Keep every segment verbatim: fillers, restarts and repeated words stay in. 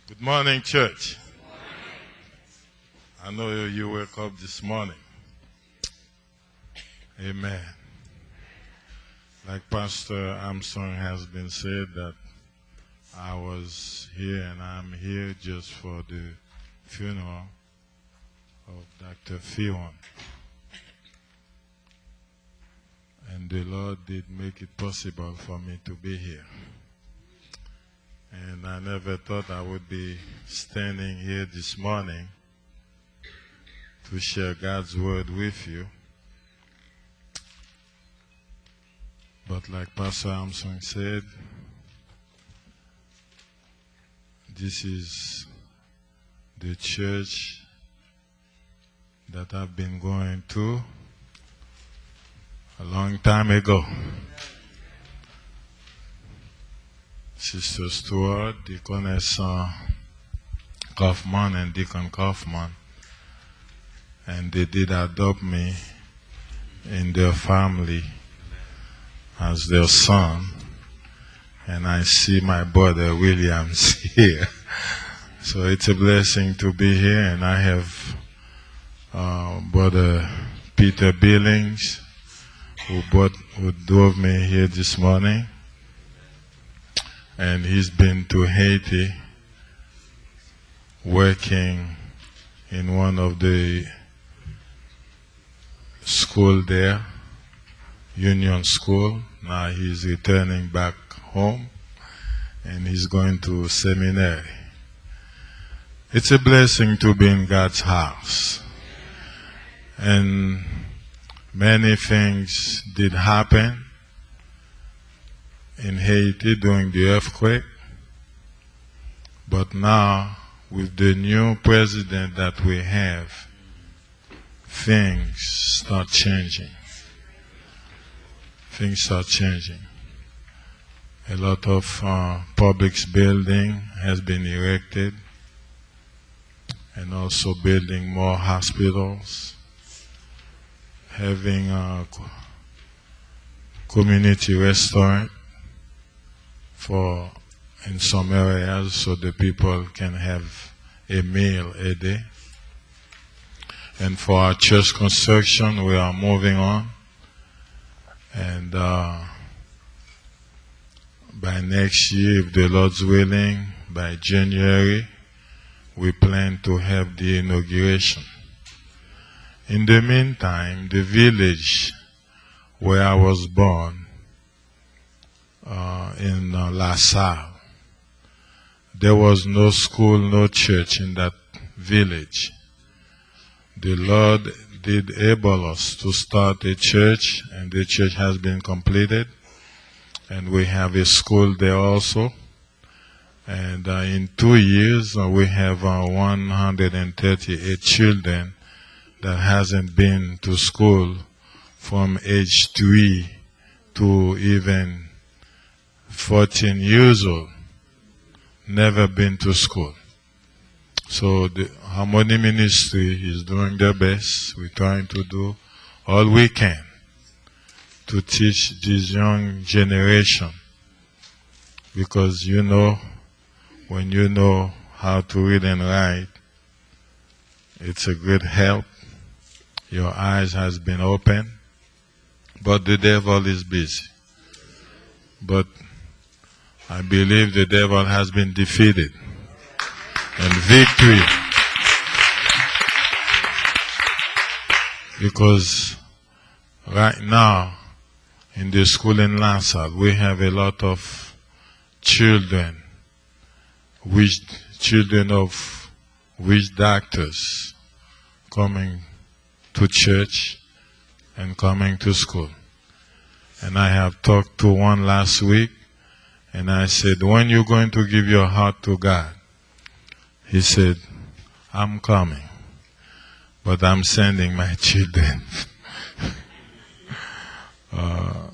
Good morning, church. I know you woke up this morning. Amen. Like Pastor Armstrong has been said, that I was here and I'm here just for the funeral of Doctor Fionn. And the Lord did make it possible for me to be here. And I never thought I would be standing here this morning to share God's word with you. But like Pastor Armstrong said, this is the church that I've been going to a long time ago. Sister Stewart, Deaconess uh, Kaufman and Deacon Kaufman, and they did adopt me in their family as their son, and I see my brother Williams here. So it's a blessing to be here, and I have uh, brother Peter Billings, who, brought, who drove me here this morning. And he's been to Haiti working in one of the school there, Union School. Now he's returning back home and he's going to seminary. It's a blessing to be in God's house. And many things did happen in Haiti during the earthquake, but now with the new president that we have, things start changing. Things start changing. A lot of uh, public building has been erected, and also building more hospitals, having a community restaurant for in some areas so the people can have a meal a day. And for our church construction, we are moving on. And uh, by next year, if the Lord's willing, by January, we plan to have the inauguration. In the meantime, the village where I was born, Uh, in uh, La Salle, there was no school, no church in that village. The Lord did able us to start a church, and the church has been completed, and we have a school there also. And uh, in two years, uh, we have uh, one hundred thirty-eight children that hasn't been to school from age three to even fourteen years old, never been to school. So the Harmony Ministry is doing their best. We're trying to do all we can to teach this young generation, because you know, when you know how to read and write, it's a great help. Your eyes has been opened, but the devil is busy. But I believe the devil has been defeated, and victory, because right now in the school in La Salle, we have a lot of children, which children of witch doctors coming to church and coming to school. And I have talked to one last week, and I said, when you going to give your heart to God? He said, I'm coming, but I'm sending my children. uh,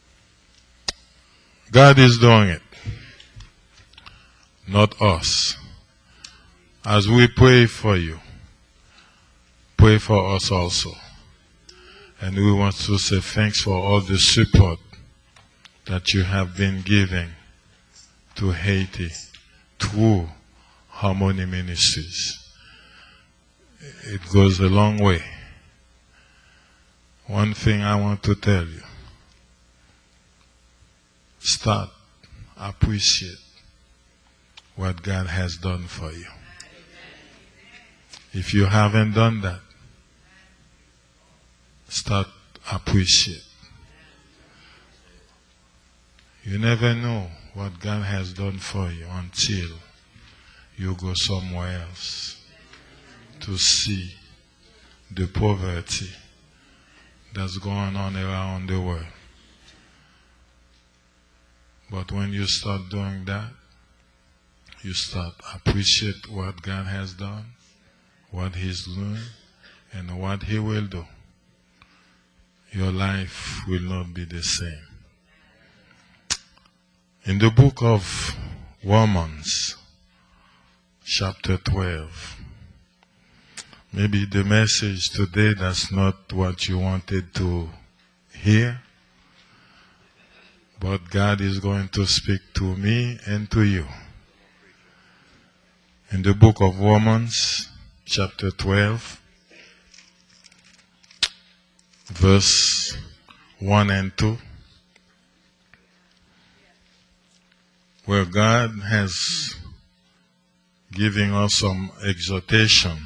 God is doing it, not us. As we pray for you, pray for us also. And we want to say thanks for all the support that you have been giving to Haiti through Harmony Ministries. It goes a long way. One thing I want to tell you, start appreciate what God has done for you. If you haven't done that, start appreciate. You never know what God has done for you until you go somewhere else to see the poverty that's going on around the world. But when you start doing that, you start appreciate what God has done, what He's doing, and what He will do. Your life will not be the same. In the book of Romans, chapter twelve, maybe the message today, that's not what you wanted to hear, but God is going to speak to me and to you. In the book of Romans, chapter twelve, verse one and two, where God has given us some exhortation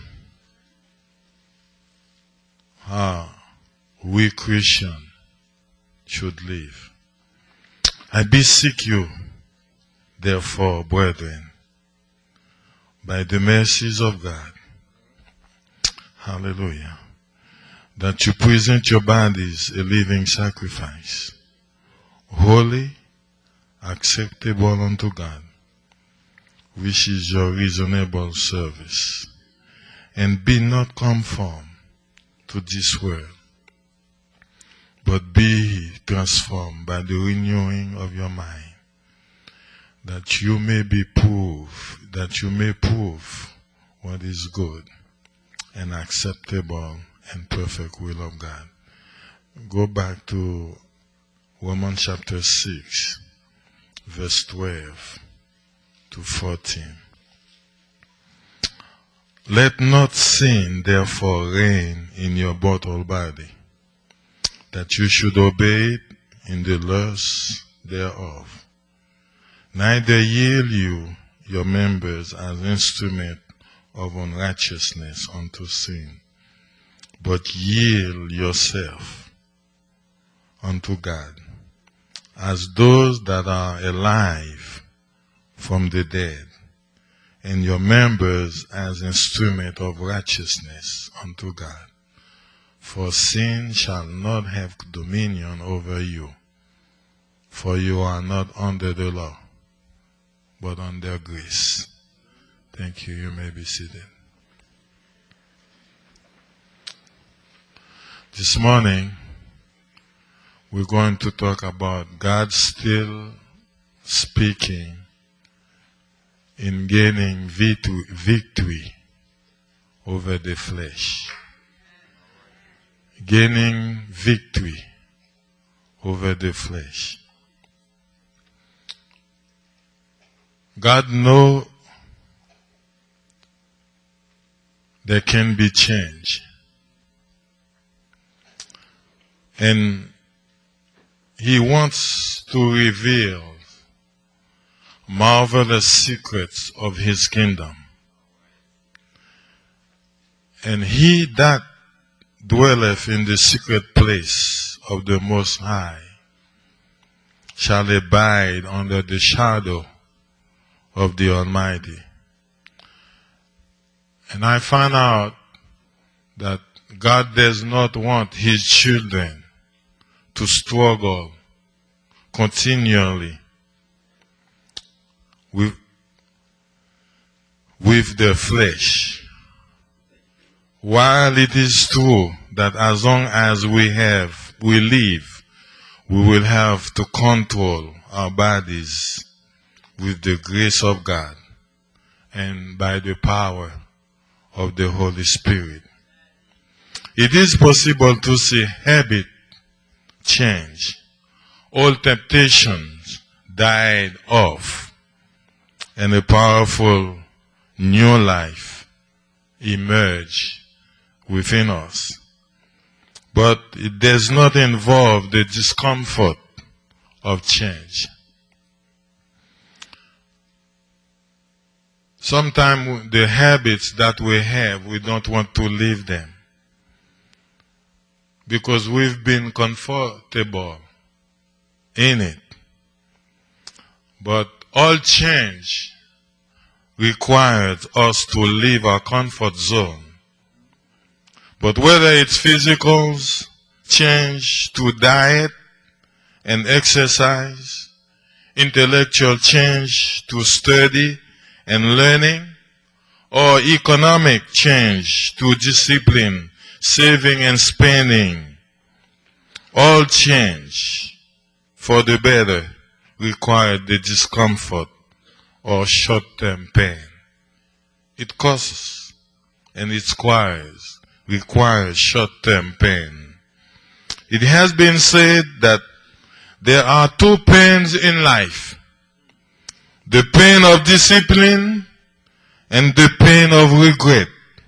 how we Christians should live. I beseech you, therefore, brethren, by the mercies of God, hallelujah, that you present your bodies a living sacrifice, holy, acceptable unto God, which is your reasonable service. And be not conformed to this world, but be ye transformed by the renewing of your mind, that you may be proved, that you may prove what is good and acceptable and perfect will of God. Go back to Romans chapter six, verse twelve to fourteen. Let not sin therefore reign in your mortal body, that you should obey it in the lusts thereof. Neither yield you your members as instruments of unrighteousness unto sin, but yield yourself unto God, as those that are alive from the dead, and your members as instruments of righteousness unto God. For sin shall not have dominion over you, for you are not under the law, but under grace. Thank you. You may be seated. This morning, we're going to talk about God still speaking in gaining victory over the flesh. Gaining victory over the flesh. God knows there can be change. And He wants to reveal marvelous secrets of His kingdom. And he that dwelleth in the secret place of the Most High shall abide under the shadow of the Almighty. And I found out that God does not want His children to struggle continually with, with the flesh. While it is true that as long as we have, we live, we will have to control our bodies with the grace of God and by the power of the Holy Spirit. It is possible to see habit change. All temptations died off, and a powerful new life emerge within us. But it does not involve the discomfort of change. Sometimes the habits that we have, we don't want to leave them because we've been comfortable in it. But all change requires us to leave our comfort zone. But whether it's physical change to diet and exercise, intellectual change to study and learning, or economic change to discipline, saving and spending, all change for the better requires the discomfort or short-term pain. It costs and it requires, requires short-term pain. It has been said that there are two pains in life: the pain of discipline and the pain of regret.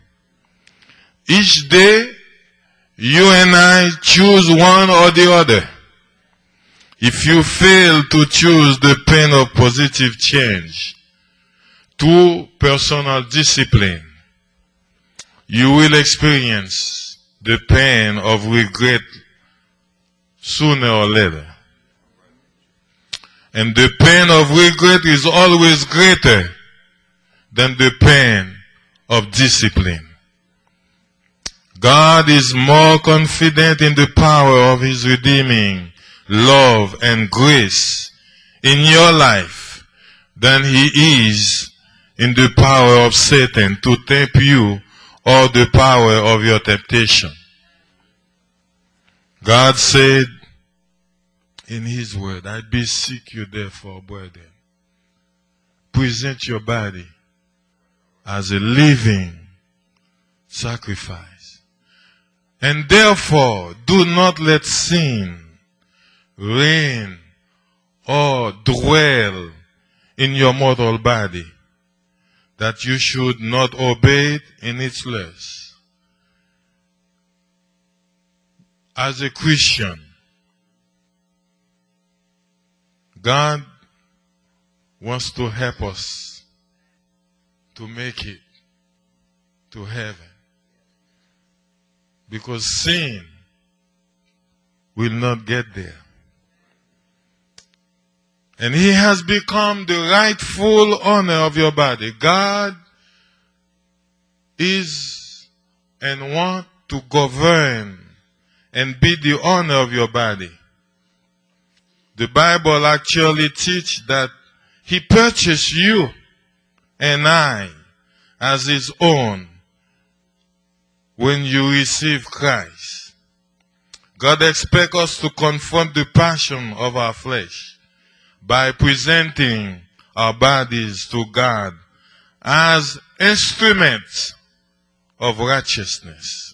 Each day, you and I choose one or the other. If you fail to choose the pain of positive change to personal discipline, you will experience the pain of regret sooner or later. And the pain of regret is always greater than the pain of discipline. God is more confident in the power of His redeeming love and grace in your life than He is in the power of Satan to tempt you or the power of your temptation. God said in His word, I beseech you therefore, brethren, present your body as a living sacrifice. And therefore, do not let sin reign or dwell in your mortal body, that you should not obey it in its lust. As a Christian, God wants to help us to make it to heaven. Because sin will not get there. And He has become the rightful owner of your body. God is and wants to govern and be the owner of your body. The Bible actually teaches that He purchased you and I as His own when you receive Christ. God expects us to confront the passion of our flesh by presenting our bodies to God as instruments of righteousness.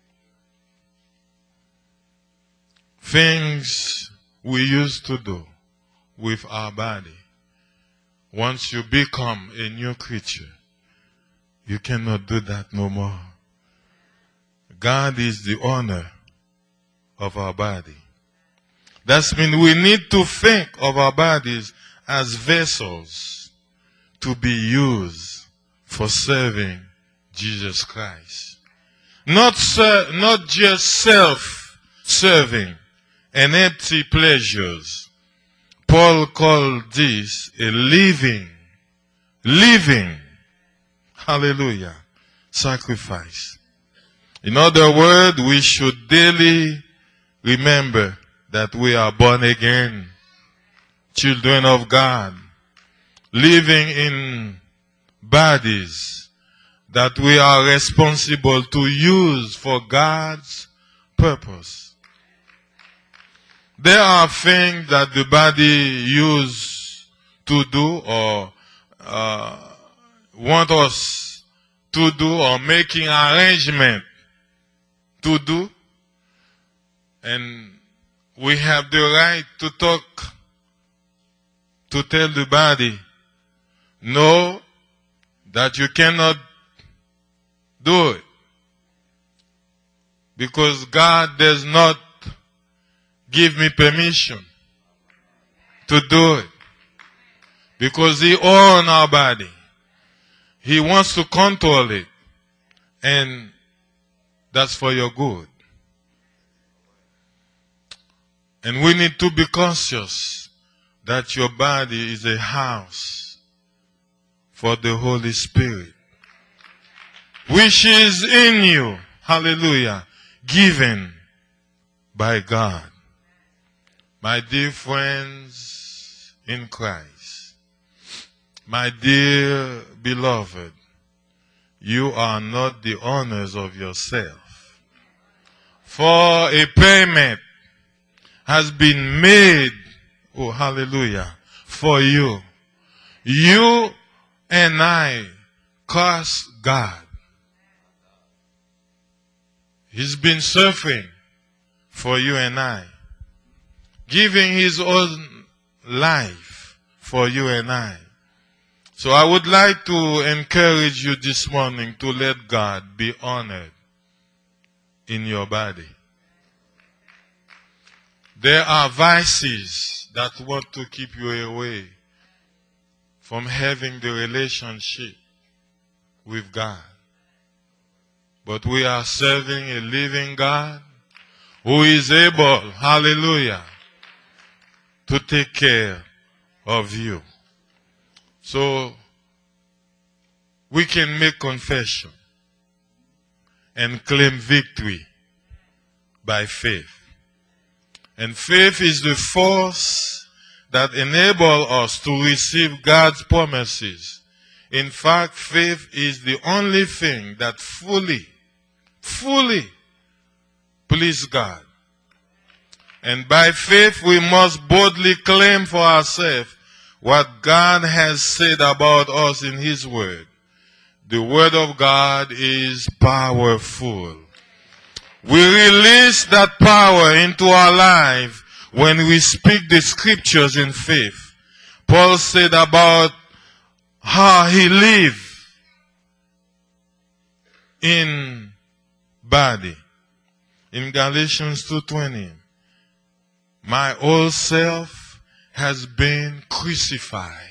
Things we used to do with our body. Once you become a new creature, you cannot do that no more. God is the owner of our body. That means we need to think of our bodies as vessels to be used for serving Jesus Christ. Not, ser not just self-serving and empty pleasures. Paul called this a living, living, hallelujah, sacrifice. In other words, we should daily remember that we are born again, children of God, living in bodies that we are responsible to use for God's purpose. There are things that the body uses to do or uh, want us to do or making arrangement to do. And we have the right to talk, to tell the body, no, that you cannot do it. Because God does not give me permission to do it. Because He owns our body. He wants to control it. And that's for your good. And we need to be conscious that your body is a house for the Holy Spirit, which is in you. Hallelujah. Given by God. My dear friends in Christ, my dear beloved, you are not the owners of yourself. For a payment has been made, oh hallelujah, for you. You and I curse God. He's been suffering for you and I, giving His own life for you and I. So I would like to encourage you this morning to let God be honored in your body. There are vices that want to keep you away from having the relationship with God. But we are serving a living God who is able, hallelujah, to take care of you. So we can make confession and claim victory by faith. And faith is the force that enables us to receive God's promises. In fact, faith is the only thing that fully, fully pleases God. And by faith we must boldly claim for ourselves what God has said about us in His Word. The Word of God is powerful. We release that power into our life when we speak the scriptures in faith. Paul said about how he lived in body. In Galatians two twenty, my old self has been crucified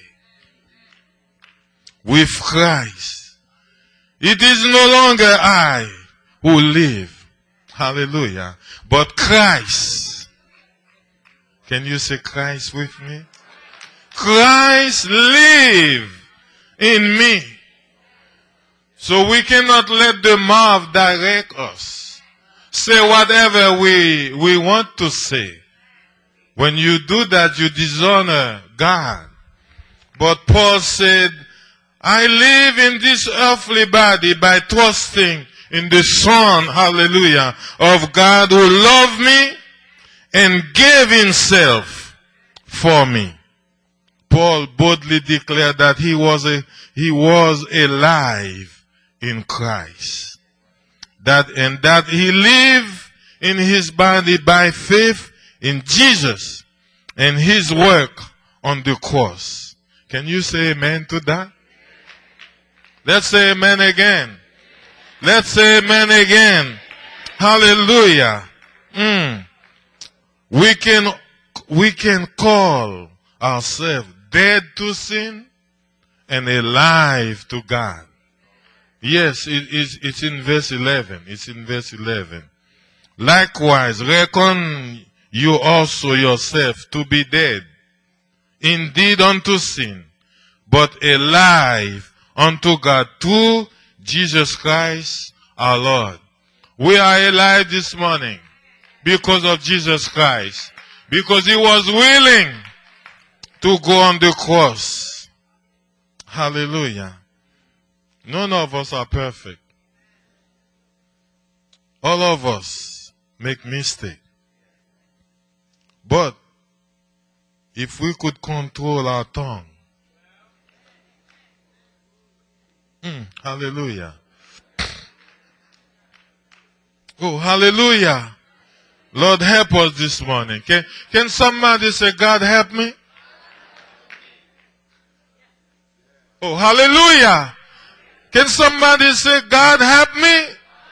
with Christ. It is no longer I who live. Hallelujah. But Christ. Can you say Christ with me? Christ live in me. So we cannot let the mouth direct us. Say whatever we, we want to say. When you do that, you dishonor God. But Paul said, I live in this earthly body by trusting in the Son, hallelujah, of God who loved me and gave Himself for me. Paul boldly declared that he was a, he was alive in Christ. That, and that he lived in his body by faith in Jesus and His work on the cross. Can you say amen to that? Let's say amen again. Let's say amen again. Hallelujah. Mm. We can, we can call ourselves dead to sin and alive to God. Yes, it is, it's in verse eleven. It's in verse eleven. Likewise, reckon you also yourself to be dead, indeed unto sin, but alive unto God through Jesus Christ our Lord. We are alive this morning because of Jesus Christ. Because He was willing to go on the cross. Hallelujah. None of us are perfect. All of us make mistakes. But if we could control our tongue, mm, hallelujah. Oh, hallelujah. Lord, help us this morning. Can, can somebody say, God, help me? Oh, hallelujah. Can somebody say, God help me?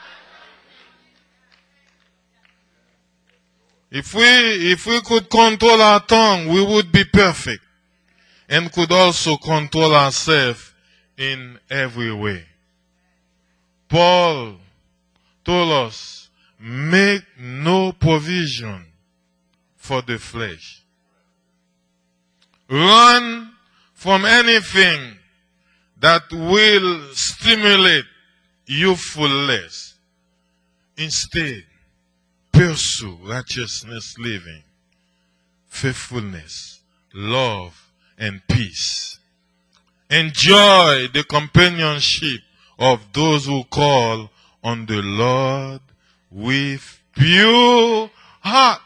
If we, if we could control our tongue, we would be perfect and could also control ourselves in every way. Paul told us, make no provision for the flesh. Run from anything that will stimulate youthfulness. Instead, pursue righteousness living, faithfulness, love, and peace. Enjoy the companionship of those who call on the Lord with pure heart.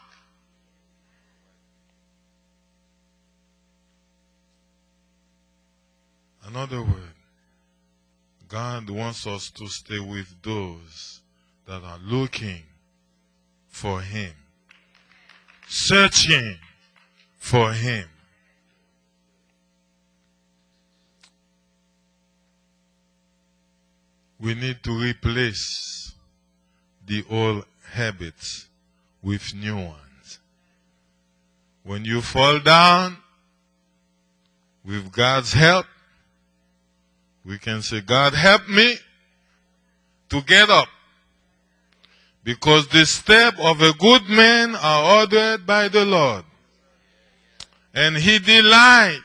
Another word, God wants us to stay with those that are looking for Him, searching for Him. We need to replace the old habits with new ones. When you fall down, with God's help, we can say, God help me to get up. Because the steps of a good man are ordered by the Lord. And He delights,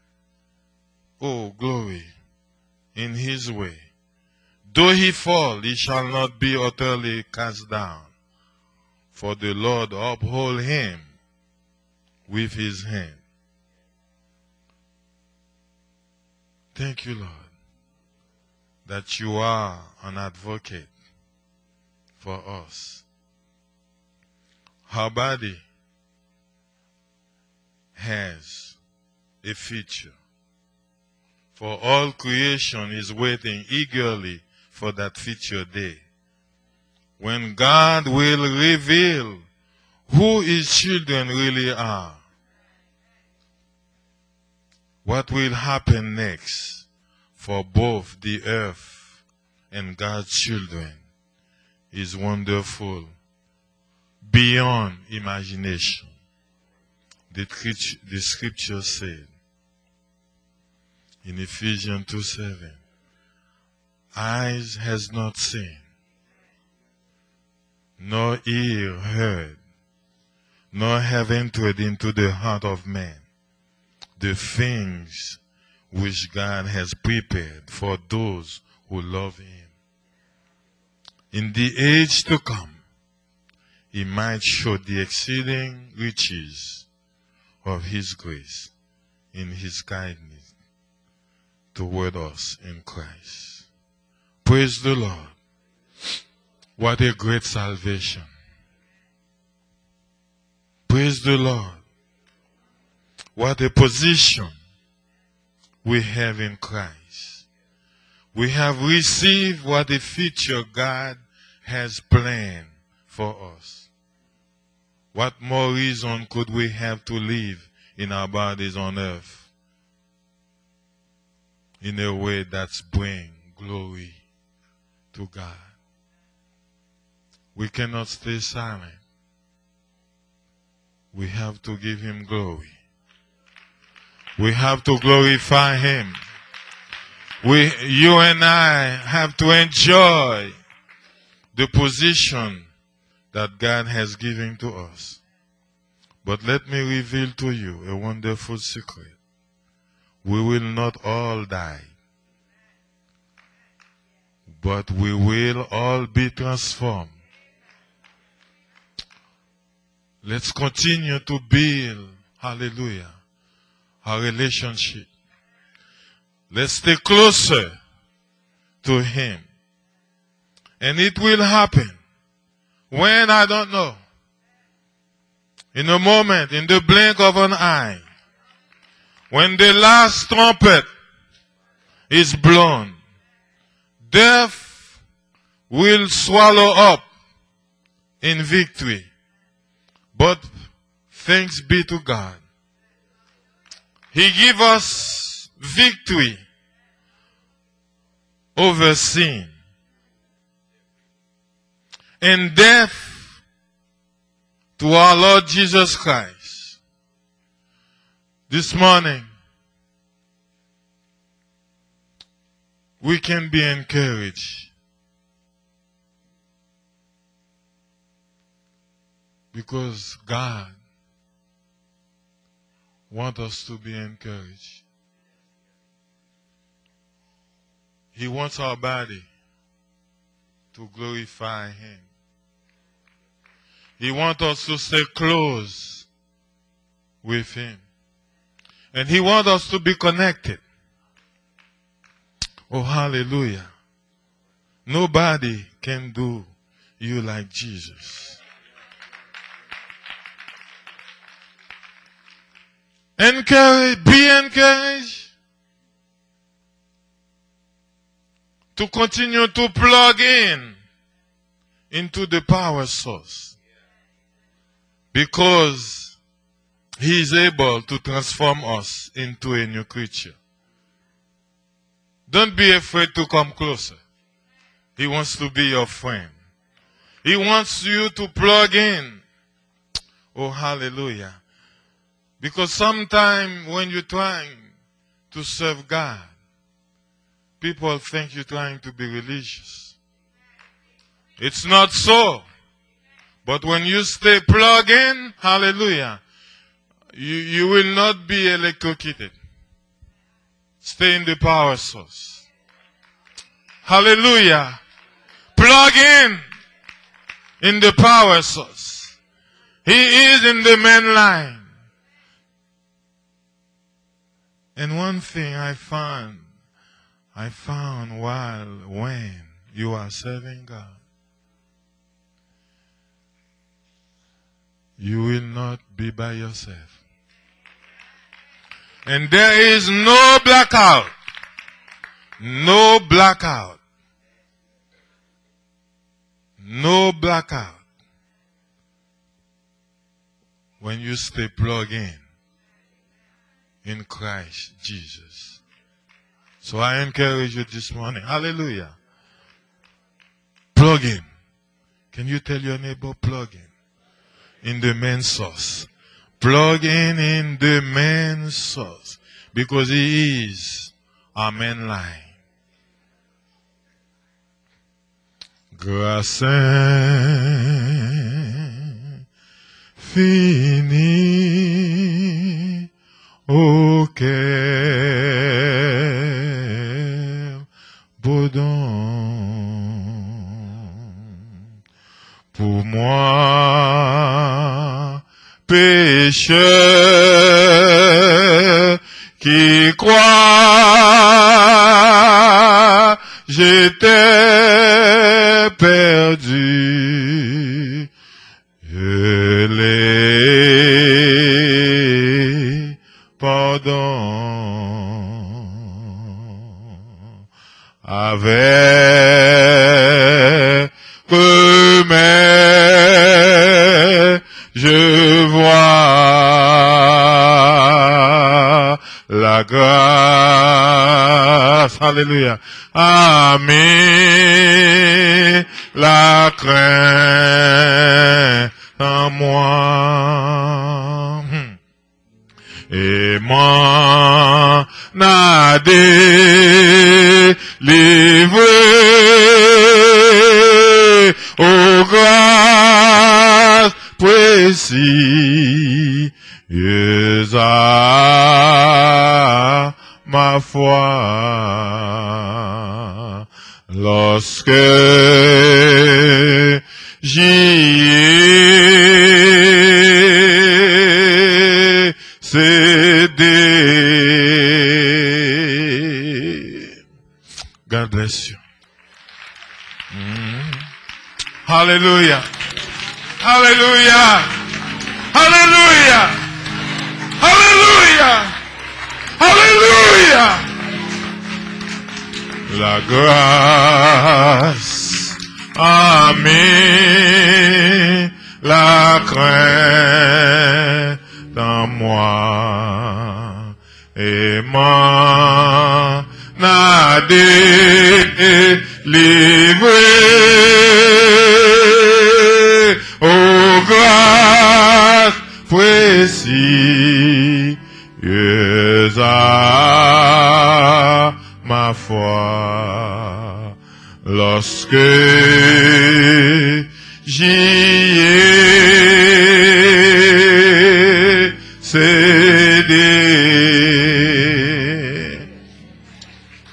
oh glory, in His way. Though he fall, he shall not be utterly cast down. For the Lord uphold him with His hand. Thank you, Lord, that you are an advocate for us. Our body has a future. For all creation is waiting eagerly for that future day, when God will reveal who His children really are. What will happen next for both the earth and God's children is wonderful, beyond imagination. The, the scripture said in Ephesians two seven, eyes has not seen, nor ear heard, nor have entered into the heart of man the things which God has prepared for those who love Him. In the age to come, He might show the exceeding riches of His grace in His kindness toward us in Christ. Praise the Lord. What a great salvation. Praise the Lord. What a position we have in Christ. We have received what the future God has planned for us. What more reason could we have to live in our bodies on earth in a way that's bring glory to God? We cannot stay silent. We have to give Him glory. We have to glorify Him. We, you and I have to enjoy the position that God has given to us. But let me reveal to you a wonderful secret. We will not all die, but we will all be transformed. Let's continue to build, hallelujah, our relationship. Let's stay closer to Him. And it will happen. When, I don't know. In a moment, in the blink of an eye. When the last trumpet is blown, death will swallow up in victory. But thanks be to God. He gives us victory over sin and death to our Lord Jesus Christ. This morning, we can be encouraged because God wants us to be encouraged. He wants our body to glorify Him. He wants us to stay close with Him. And He wants us to be connected. Oh, hallelujah. Nobody can do you like Jesus. Encourage, be encouraged to continue to plug in into the power source, because He is able to transform us into a new creature. Don't be afraid to come closer. He wants to be your friend. He wants you to plug in. Oh, hallelujah. Because sometimes when you're trying to serve God, people think you're trying to be religious. It's not so. But when you stay plugged in, hallelujah, you, you will not be electrocuted. Stay in the power source. Hallelujah. Plug in in the power source. He is in the main line. And one thing I found, I found while when you are serving God, you will not be by yourself. And there is no blackout. No blackout. No blackout. When you stay plugged in in Christ Jesus. So I encourage you this morning. Hallelujah. Plug in. Can you tell your neighbor, plug in? In the main source. Plug in in the main source. Because He is our main line. Grâce infinie au cœur bourdon pour moi, pécheur qui croit, j'étais perdu. Je l'ai pardon avec mes je vois la grâce, alléluia, amen, la crainte en moi, et m'en a délivré, ô grâce précieuse à ma foi, lorsque j'y ai cédé. God bless you. Mm. Hallelujah. Hallelujah. Hallelujah. Hallelujah. Hallelujah. La grâce, amen, la crainte en moi, et m'en n'a délivré. Oh, grâce précieuse à ma foi, lorsque j'y ai